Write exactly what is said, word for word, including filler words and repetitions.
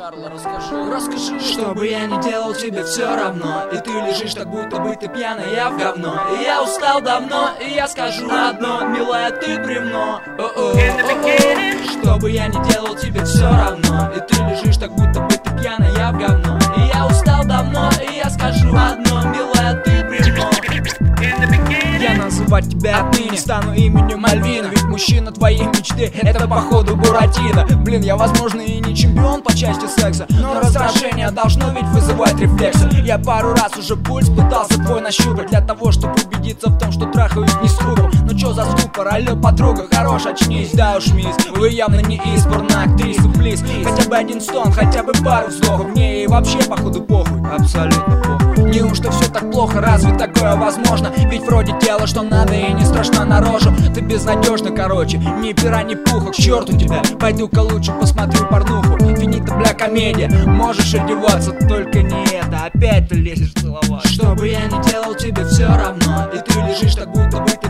Карло, расскажи, расскажи. Что бы я ни делал, тебе все равно. И ты лежишь, так будто бы ты пьяная, я в говно. И я устал давно, и я скажу одно: милая, ты бревно. Что бы я ни делал, тебе все равно. И ты лежишь, так будто бы ты пьяная, я в говно. И я устал давно, и я скажу одно: милая, ты бревно. Я называть тебя отныне стану именем Мальвина. Ведь мужчина твоей мечты — это походу Буратино. Блин, я возможно и не чемпион по части секса, но раздражение должно ведь вызывать рефлексы. Я пару раз уже пульс пытался твой нащупать, для того, чтобы убедиться в том, что трахаюсь не с трупом. Ну чё за ступор, алло, подруга, хорош, очнись. Да уж, мисс, вы явно не из порноактрисы, плиз. Хотя бы один стон, хотя бы пару вздохов. Мне и вообще походу похуй, абсолютно похуй. Неужто все так плохо, разве такое возможно? Ведь вроде дело, что надо, и не страшно на рожу. Ты безнадежна, короче, ни пера, ни пуха. К черту тебя, пойду-ка лучше посмотрю порнуху. Финита, бля, комедия, можешь одеваться, только не это. Опять ты лезешь целовать. Что бы я ни делал, тебе все равно. И ты лежишь, так будто бы